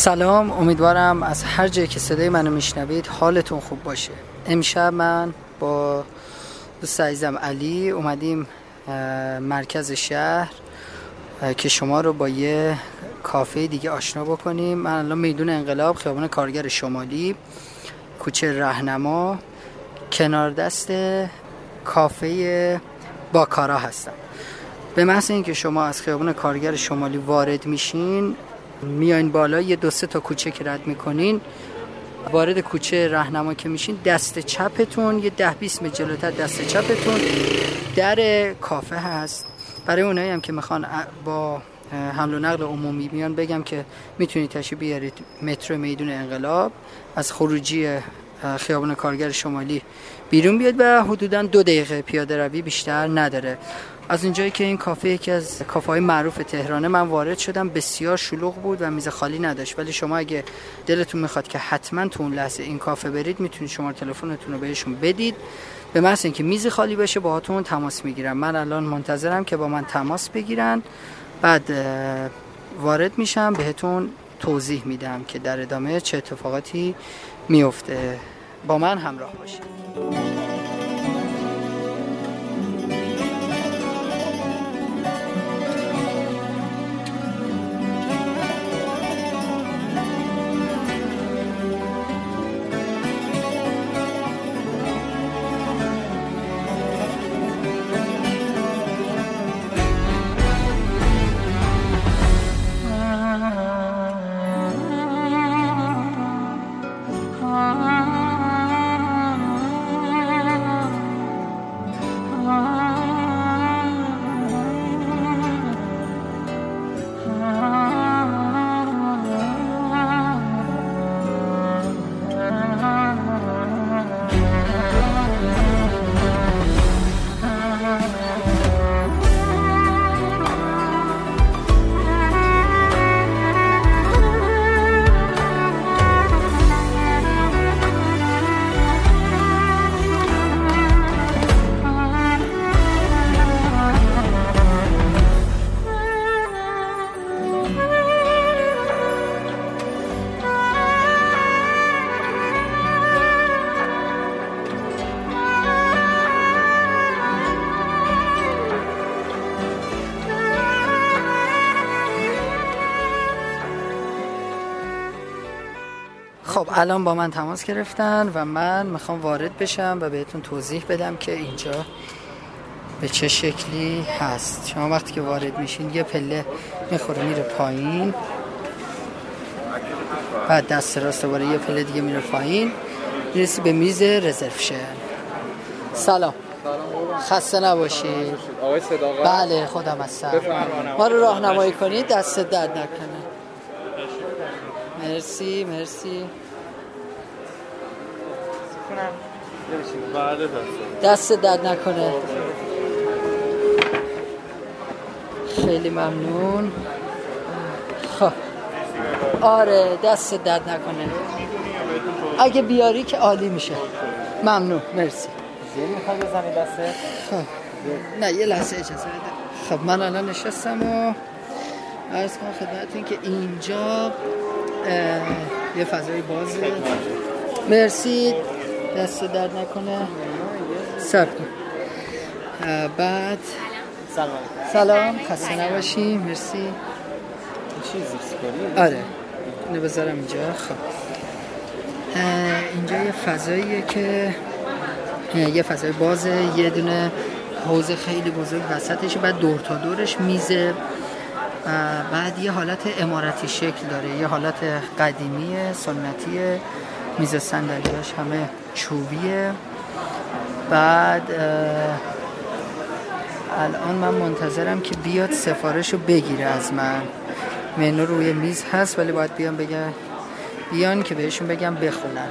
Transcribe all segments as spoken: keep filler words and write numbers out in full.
سلام، امیدوارم از هر جایی که صدای منو میشنوید حالتون خوب باشه. امشب من با دوست عزیزم علی اومدیم مرکز شهر که شما رو با یه کافه دیگه آشنا بکنیم. من الان میدون انقلاب، خیابان کارگر شمالی، کوچه رهنما، کنار دست کافه باکارا هستم. به محض اینکه شما از خیابان کارگر شمالی وارد میشین، میاین بالا، یه دو سه تا کوچه که رد میکنین، وارد کوچه رهنما که میشین، دست چپتون یه ده بیست متر جلوتر دست چپتون در کافه هست. برای اونایی هم که میخوان با حمل و نقل عمومی بیان بگم که میتونید تشریف بیارید مترو میدون انقلاب، از خروجی خیابان کارگر شمالی بیرون بیاد و حدوداً دو دقیقه پیاده روی بیشتر نداره. از اونجایی که این کافه یکی از کافه های معروف تهرانه، من وارد شدم، بسیار شلوغ بود و میز خالی نداشت، ولی شما اگه دلتون میخواد که حتما تو اون لحظه این کافه برید، میتونید شماره تلفنتون رو بهشون بدید. به محض اینکه میز خالی بشه باهاتون تماس میگیرم. من الان منتظرم که با من تماس بگیرن، بعد وارد میشم، بهتون توضیح میدم که در ادامه چه اتفاقاتی میفته. با من همراه باشید. خب الان با من تماس گرفتن و من میخوام وارد بشم و بهتون توضیح بدم که اینجا به چه شکلی هست. شما وقتی که وارد میشین یه پله میخوره میره پایین، بعد دست راست دوباره یه پله دیگه میره پایین، میرسی به میز رزروشن. سلام. خسته نباشید. آقای صداقت؟ بله خودم هستم. ما رو راهنمایی کنید، دست درد نکنه. مرسی مرسی. دست درد نکنه. خیلی ممنون. خب آره دست درد نکنه. اگه بیاری که عالی میشه. ممنون مرسی. زیر میخوای بزنی دسته؟ خب نه یه لحظه اجازه بده. خب من الان نشستم و عرض کنم خدمتتون که اینجا یه فضای بازه. مرسی دست درد نکنه. صبر بعد سلام سلام خسته نباشی. مرسی. چیزی سیگاری؟ آره اینو بذارم اینجا. خب اینجا یه فضاییه که یه فضای بازه، یه دونه حوض خیلی بزرگ وسطش، بعد دور تا دورش میزه، بعد یه حالت عمارتی شکل داره، یه حالت قدیمی سنتی، میز صندلیاش همه چوبیه. بعد الان من منتظرم که بیاد سفارشو بگیره از من. منو روی میز هست ولی باید بیان بگم بیان که بهشون بگم بخونن.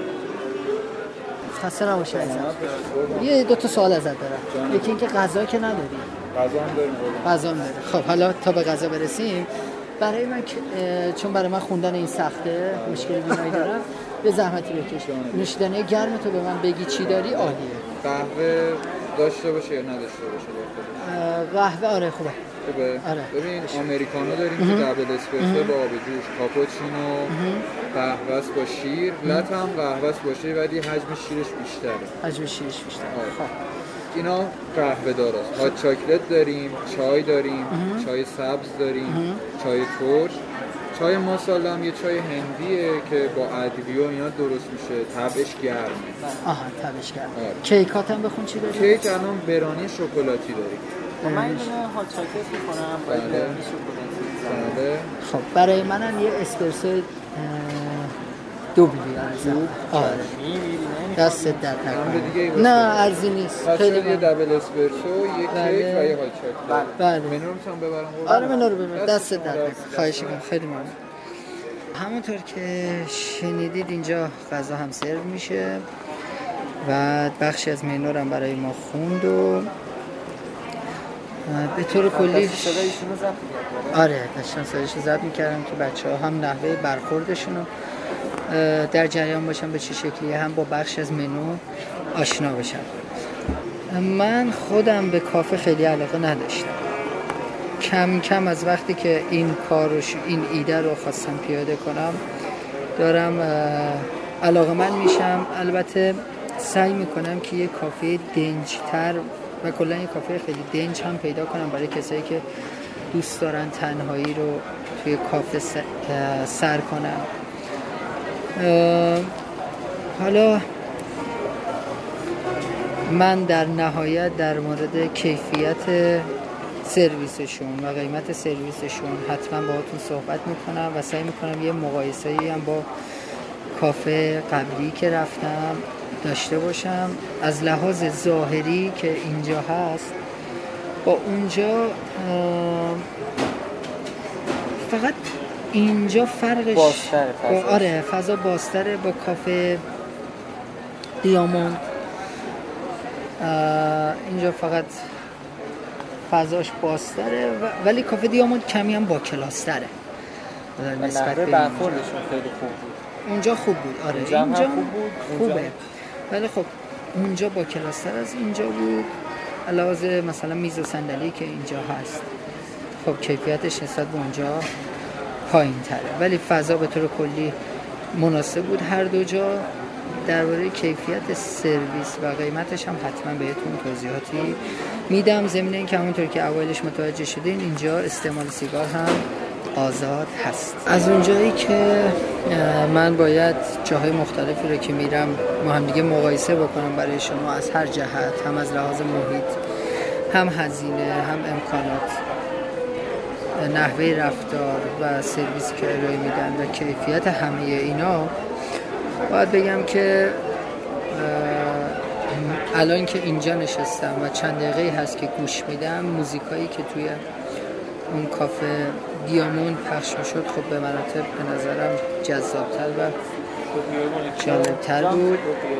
خسته نباشی عزیزم. یه دو تا سوال ازت دارم. یکی اینکه غذا که نداری؟ غذا هم داریم. غذا هم داری. خب حالا تا به غذا برسیم، برای من چون برای من خوندن این سخته، مشکل بینایی دارم، به زحمتی بکش. نوشیدنی گرم تو به من بگی چی داری عالیه. قهوه داشته باشه یا نداشته باشه داخلش؟ قهوه آره خوبه. خوبه؟ آره. ببین آمریکانو داریم که دبل اسپرسو با آب جوش، کاپوچینو قهوه‌است با شیر، لات هم قهوه‌ست با شیر ولی حجم شیرش بیشتره. حجم شیرش بیشتره. خب اینا قهوه داراست. هات چاکلت داریم، چای داریم، چای سبز داریم، چای ترش. چای ماسالا هم یه چای هندیه که با ادویه و اینا درست میشه، تبش گرمه. آها تبش گرمه. آره. کیکات هم بخون چی داریم؟ کیک الان برانی شکلاتی داریم. من یه دونه هات چاکلت می‌خونم با برانی شکلاتی. بله. خب برای منم یه اسپرسو دوبلی ارزم. آره. دست در تکان. نه ارزی نیست. خیلی یه دبل اسپرسو، یه کیک و یه های چاکلت. بله. منو رو هم ببرم. آره منو رو ببرم. دست در تکان. خواهش می‌کنم. خیلی ممنون. همونطور که شنیدید اینجا غذا هم سرو میشه و بخشی از منو رو هم برای ما خوند و به طور کلی صدایشون رو ضبط آره داشتن صدایشون ضبط می‌کردم که بچه‌ها هم نحوه برخوردشون رو در جریان باشن به چه شکلیه، هم با بخش از منو آشنا بشن. من خودم به کافه خیلی علاقه نداشتم. کم کم از وقتی که این کارو این ایده رو خواستم پیاده کنم دارم علاقه من میشم. البته سعی میکنم که یه کافه دنج‌تر و کلا یه کافه خیلی دنج هم پیدا کنم برای کسایی که دوست دارن تنهایی رو توی کافه سر کنن. حالا من در نهایت در مورد کیفیت سرویسشون و قیمت سرویسشون حتما باهاتون صحبت میکنم و سعی میکنم یه مقایسه‌ای هم با کافه قبلی که رفتم داشته باشم. از لحاظ ظاهری که اینجا هست با اونجا فقط اینجا فرقش بازتره با آره فضا بازتره با کافه دیاموند. اینجا فقط فضاش بازتره ولی کافه دیاموند کمی هم با کلاستره نسبت به برخوردشون خیلی خوب بود. اونجا خوب بود آره اینجا, اینجا خوب بود. خوبه اونجا... ولی خب اونجا با کلاستر از اینجا بود. علاوه مثلا میز و صندلی که اینجا هست خب کیفیتش نسبت به اونجا پایین تره ولی فضا به طور کلی مناسب بود هر دو جا. درباره کیفیت سرویس و قیمتش هم حتما بهتون توضیحاتی میدم. ضمن اینکه همونطور که اولش متوجه شدین اینجا استعمال سیگار هم آزاد هست. از اونجایی که من باید جاهای مختلفی رو که میرم ما هم دیگه مقایسه بکنم برای شما از هر جهت، هم از لحاظ محیط، هم هزینه، هم امکانات، نحوه رفتار و سرویس که ارائه میدن و کیفیت همه اینا، باید بگم که الان که اینجا نشستم و چند دقیقه هست که گوش میدم موزیکایی که توی اون کافه دیاموند پخش میشد خب به مراتب به نظرم جذابتر و جالبتر بود.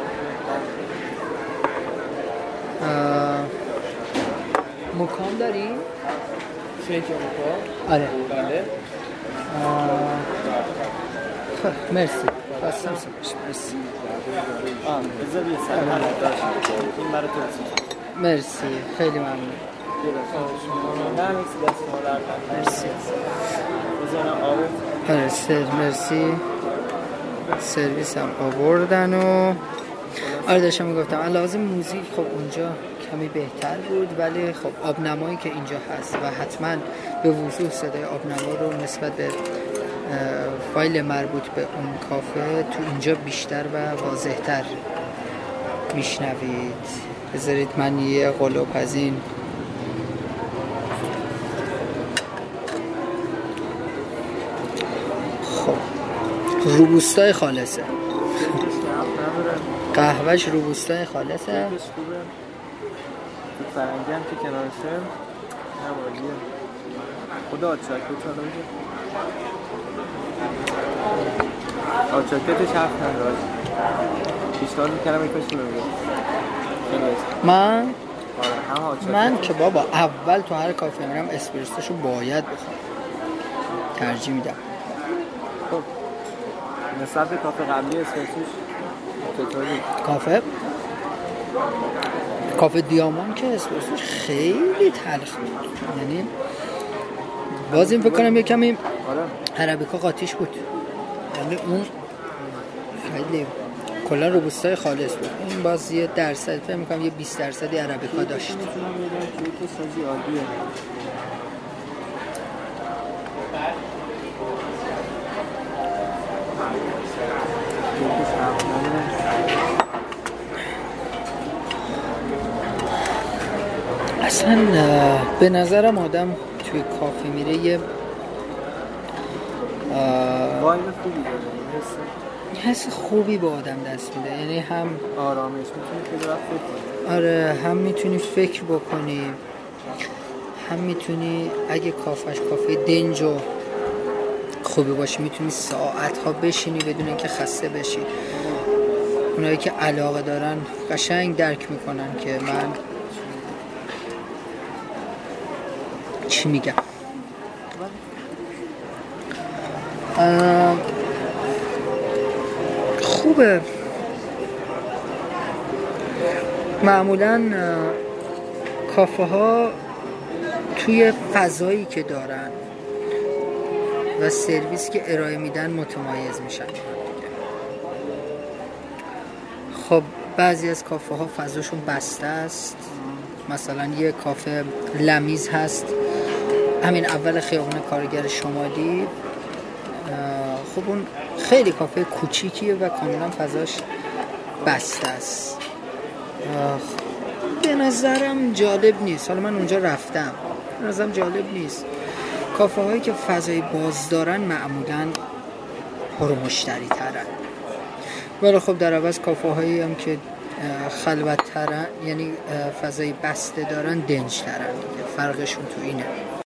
مکان داریم؟ شیک مکان؟ آره بله. خب مرسی خواستم سپاش مرسی. آه بذار یه سلام داشت این برای توضیح. مرسی خیلی ممنون. مرسی. بذارم آب. آره سر مرسی. سرویس هم آوردن و آره داشتم میگفتم علاوه موزیک خب اونجا کمی بهتر بود ولی خب آبنمایی که اینجا هست و حتما به وضوح صدای آبنما رو نسبت به فایل مربوط به اون کافه تو اینجا بیشتر و واضح‌تر میشنوید. بذارید من یه قلوب از این خب روبوستای خالصه قهوهش روبوستای خالصه فرنگی هم که کنارشه نبالیه خدا آچاکت چالا میشه آچاکتش حرف نداره پیشتار میکنم یک پشت نمیگه من آره من که بابا اول تو هر کافه میرم اسپرسوشو باید بخورم ترجیح میدم. خب نسبت به کافه قبلی اسپرسوش چطوری؟ کافه کافه دیامون که اسپرسوش خیلی تلخ بود، یعنی باز این فکر کنم یه کمی عربیکا قاطیش بود، یعنی اون خیلی کلا روبوستای خالص بود. این باز یه درصد فکر می‌کنم یه بیست درصدی عربیکا داشت. اصلا به نظرم آدم توی کافه میره یه وایب خوبی داره، حس خوبی با آدم دست میده، یعنی هم آرامش میتونی که راحت بکنی. آره، هم میتونی فکر بکنی، هم میتونی اگه کافش کافه دنج و خوبی باشه میتونی ساعت ها بشینی بدون اینکه خسته بشی. اونایی که علاقه دارن قشنگ درک میکنن که من چی میگم. خوبه. معمولا کافه ها توی فضایی که دارن و سرویس که ارائه میدن متمایز میشن. خب بعضی از کافه ها فضاشون بسته است، مثلا یه کافه لمیز هست همین اول خیابان کارگر شمالی. خب اون خیلی کافه کوچیکیه و کاملا فضاش بسته است. به نظرم جالب نیست. حالا من اونجا رفتم، به نظرم جالب نیست. کافه هایی که فضای باز دارن معمولا پر مشتری ترن، ولی خب در عوض کافه هایی هم که خلوت ترن، یعنی فضای بسته دارن، دنج ترن. فرقشون تو اینه.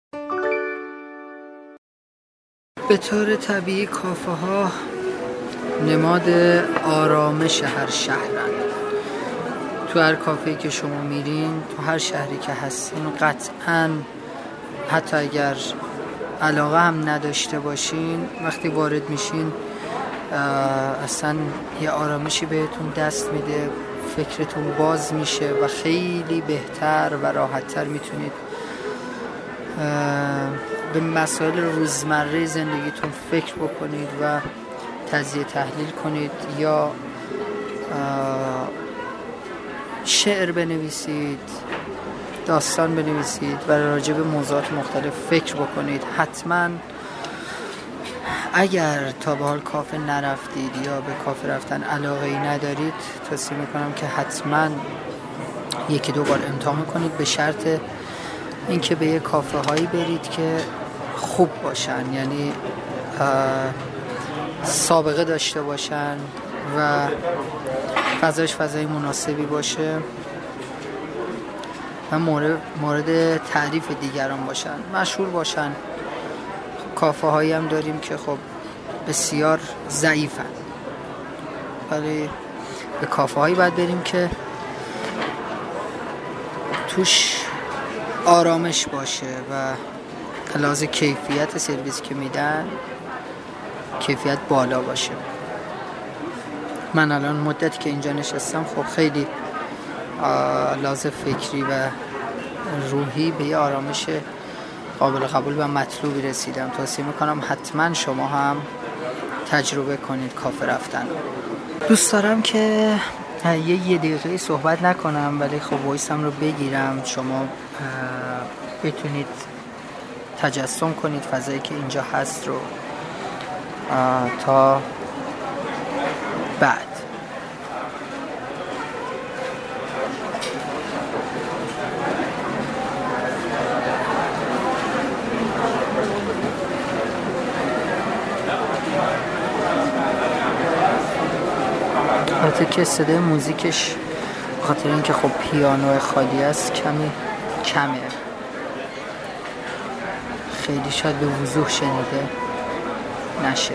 به طور طبیعی کافه ها نماد آرامش هر شهرن. تو هر کافه‌ای که شما میرین، تو هر شهری که هستین، قطعاً حتی اگر علاقه هم نداشته باشین، وقتی وارد میشین اصلا یه آرامشی بهتون دست میده، فکرتون باز میشه و خیلی بهتر و راحت‌تر میتونید به مسائل روزمره زندگیتون فکر بکنید و تجزیه تحلیل کنید، یا شعر بنویسید، داستان بنویسید و راجع به موضوعات مختلف فکر بکنید. حتما اگر تا به حال کافه نرفتید یا به کافه رفتن علاقه ای ندارید، توصیه میکنم که حتما یکی دو بار امتحان کنید، به شرط اینکه به یه کافه هایی برید که خوب باشن، یعنی سابقه داشته باشن و فضاش فضای مناسبی باشه و مورد مورد تعریف دیگران باشن، مشهور باشن. کافه هایی هم داریم که خب بسیار ضعیفن، ولی به کافه هایی باید بریم که توش آرامش باشه و لحاظ کیفیت سرویس که میدن کیفیت بالا باشه. من الان مدتی که اینجا نشستم، خب خیلی لحاظ فکری و روحی به یه آرامش قابل قبول و مطلوبی رسیدم. توصیه میکنم حتما شما هم تجربه کنید کافه رفتن. دوست دارم که یه یه دقیقه صحبت نکنم، ولی خب وایسم رو بگیرم، شما بتونید تجسم کنید فضایی که اینجا هست رو تا بعد. البته که صدای موزیکش بخاطر اینکه خب پیانو خالی است کمی کمه، خیلی شاید به وضوح شنیده نشه.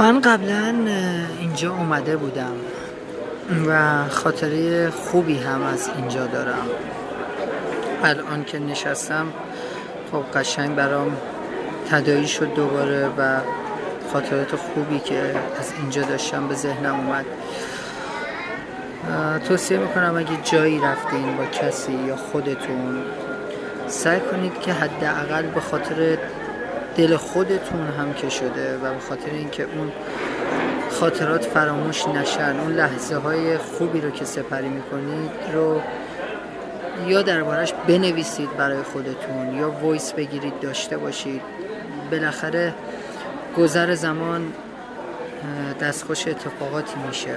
من قبلا اینجا اومده بودم و خاطره خوبی هم از اینجا دارم. الان که نشستم خب قشنگ برام تداعی شد دوباره و خاطرات خوبی که از اینجا داشتم به ذهنم اومد. توصیه میکنم اگه جایی رفتین با کسی یا خودتون، سعی کنید که حداقل به خاطر دل خودتون هم که شده و به خاطر اینکه اون خاطرات فراموش نشن، اون لحظه های خوبی رو که سپری میکنید رو یا دربارش بنویسید برای خودتون یا وایس بگیرید داشته باشید. بالاخره گذر زمان دستخوش اتفاقاتی میشه.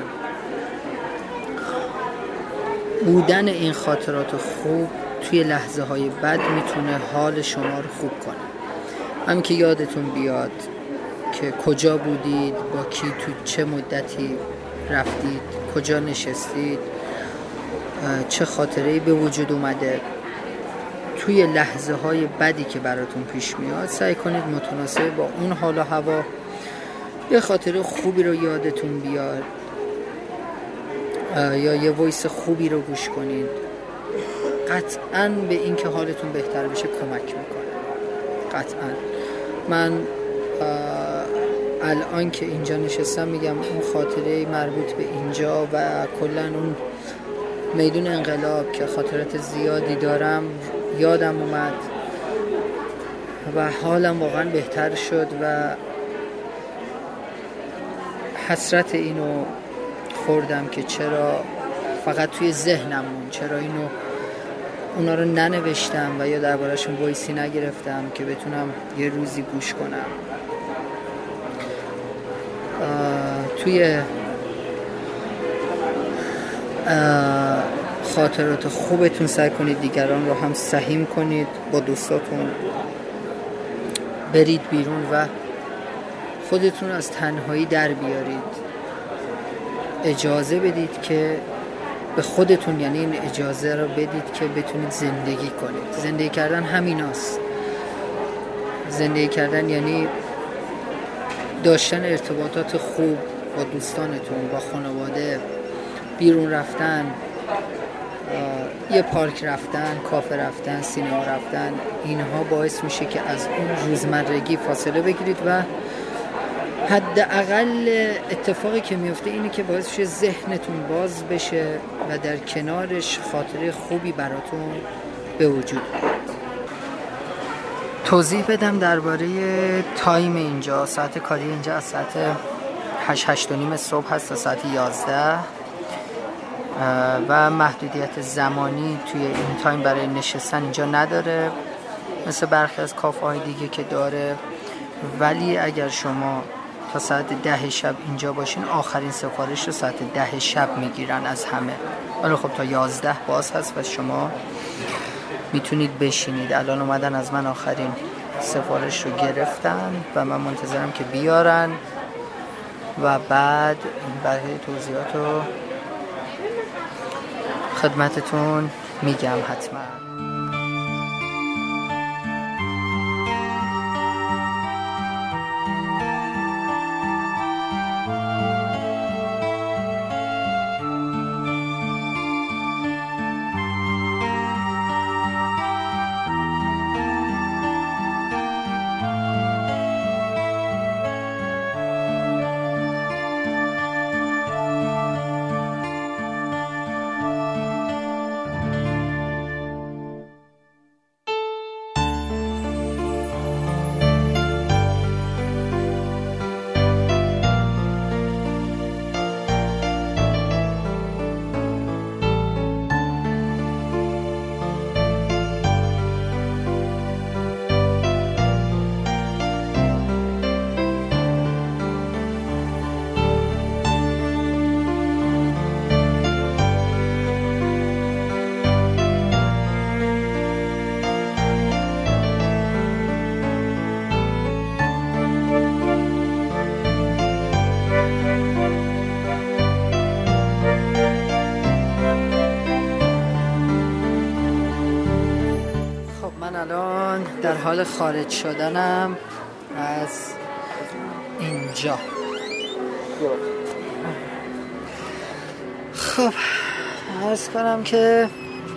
بودن این خاطرات خوب توی لحظه های بد میتونه حال شما رو خوب کنه. همین که یادتون بیاد که کجا بودید، با کی تو چه مدتی رفتید، کجا نشستید، چه خاطره‌ای به وجود اومده. توی لحظه های بدی که براتون پیش میاد سعی کنید متناسب با اون حال و هوا یه خاطره خوبی رو یادتون بیاد یا یه وایس خوبی رو گوش کنید. قطعاً به این که حالتون بهتر بشه کمک میکنه. قطعاً من الان که اینجا نشستم میگم اون خاطره مربوط به اینجا و کلاً اون میدون انقلاب که خاطرات زیادی دارم یادم اومد و حالم واقعاً بهتر شد و حسرت اینو خوردم که چرا فقط توی ذهنم مون، چرا اینو اونا رو ننوشتم و یا درباره‌شون وایسی نگرفتم که بتونم یه روزی گوش کنم. توی خاطرات خوبتون سعی کنید دیگران رو هم سهیم کنید، با دوستاتون برید بیرون و خودتون از تنهایی در بیارید. اجازه بدید که به خودتون، یعنی این اجازه رو بدید که بتونید زندگی کنید. زندگی کردن همیناست. زندگی کردن یعنی داشتن ارتباطات خوب با دوستانتون، با خانواده، بیرون رفتن، یه پارک رفتن، کافه رفتن، سینما رفتن. اینها باعث میشه که از اون روزمرگی فاصله بگیرید و حداقل اتفاقی که میفته اینه که باعث میشه ذهنتون باز بشه و در کنارش خاطره خوبی براتون به وجود بیاد. توضیح بدم درباره تایم اینجا. ساعت کاری اینجا از ساعت هشت هشت و نیم صبح هست تا ساعت یازده و محدودیت زمانی توی این تایم برای نشستن اینجا نداره مثل برخی از کافه های دیگه که داره. ولی اگر شما تا ساعت ده شب اینجا باشین آخرین سفارش رو ساعت ده شب میگیرن از همه. ولی خب تا یازده باز هست و شما میتونید بشینید. الان اومدن از من آخرین سفارش رو گرفتن و من منتظرم که بیارن و بعد بقیه توضیحات رو خدمتتون میگم حتما. الان در حال خارج شدنم از اینجا. خب عرض کنم که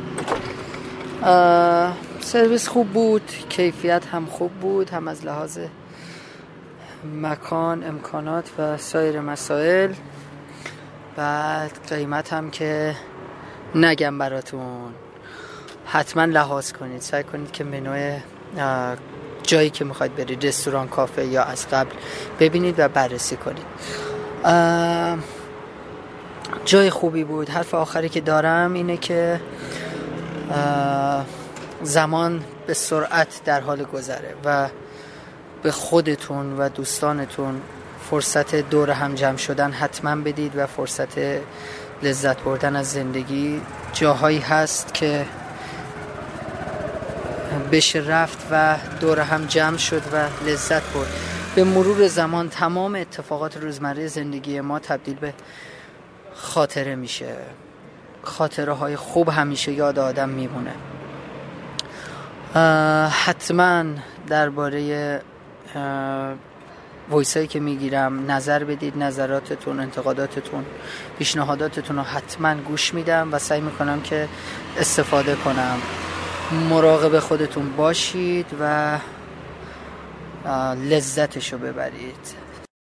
سرویس خوب بود، کیفیت هم خوب بود، هم از لحاظ مکان، امکانات و سایر مسائل. بعد قیمت هم که نگم براتون، حتما لحاظ کنید، سعی کنید که منوی جایی که میخواید برید، رستوران، کافه یا از قبل ببینید و بررسی کنید. جای خوبی بود. حرف آخری که دارم اینه که زمان به سرعت در حال گذره و به خودتون و دوستانتون فرصت دور هم جمع شدن حتما بدید و فرصت لذت بردن از زندگی. جاهایی هست که بشه رفت و دور هم جمع شد و لذت برد. به مرور زمان تمام اتفاقات روزمره زندگی ما تبدیل به خاطره میشه. خاطره های خوب همیشه یاد آدم میمونه. حتما درباره وایسایی که میگیرم نظر بدید، نظراتتون، انتقاداتتون، پیشنهاداتتون رو حتما گوش میدم و سعی میکنم که استفاده کنم. مراقب خودتون باشید و لذتشو ببرید.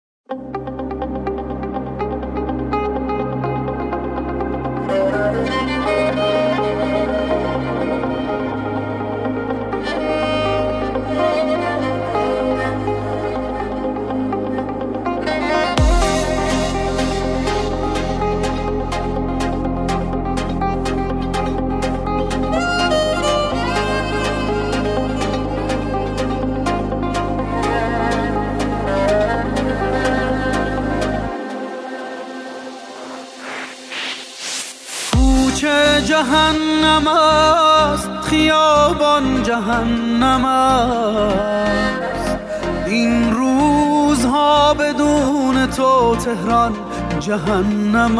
جهنم است، خیابان جهنم است، این روزها بدون تو تهران جهنم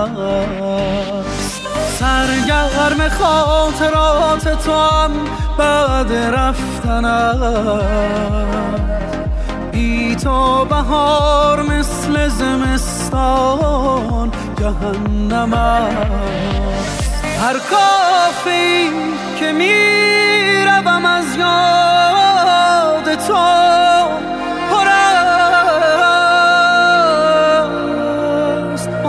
است. سرگرم خاطرات تو هم بعد رفتن است، بی تو بهار مثل زمستان جهنم است. هر کافی که میروم از یاد تو پر است.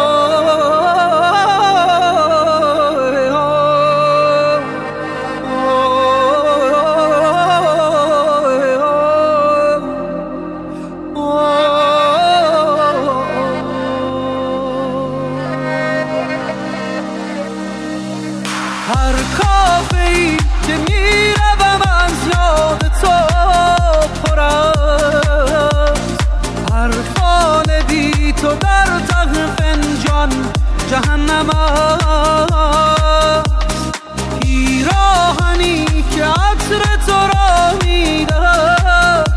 هر کافه‌ای که میروم از یاد تو پر است. هر فال بی تو در ته فنجان جهنم است. پیراهنی که عطر تو را میدهد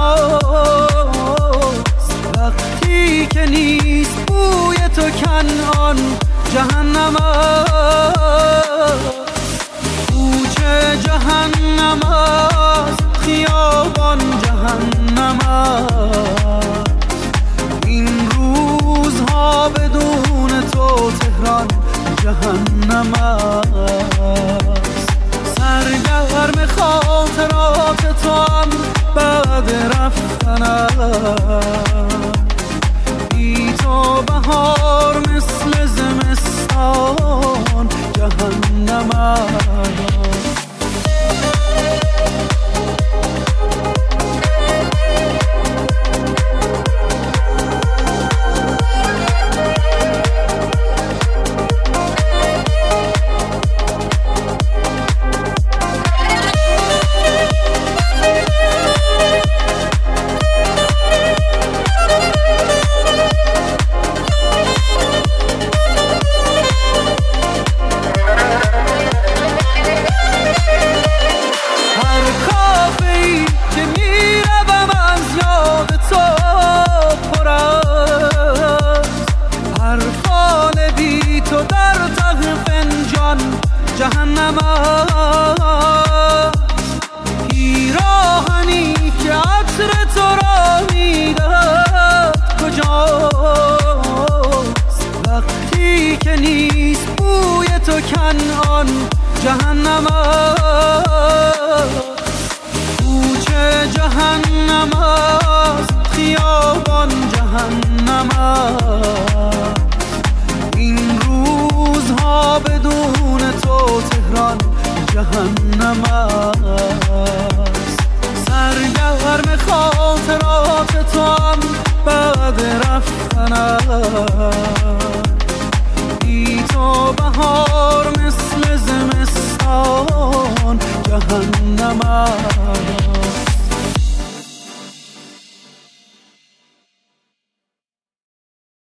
کجاست؟ وقتی که نیست بوی تو کنعان جهنم است. کوچه جهنم است، خیابان جهنم است، این روزها بدون تو تهران جهنم است. سرگرم خاطرات تو هم بعد رفتن است، بی تو بهار مثل زمستان جهنم است. و کنعان جهنم است، کوچه جهنم است، خیابان جهنم است. این روزها بدون تو تهران جهنم است. سرگرم خاطرات تو هم بعد رفتن است. بی تو بهار مثل زمستان جهنم است.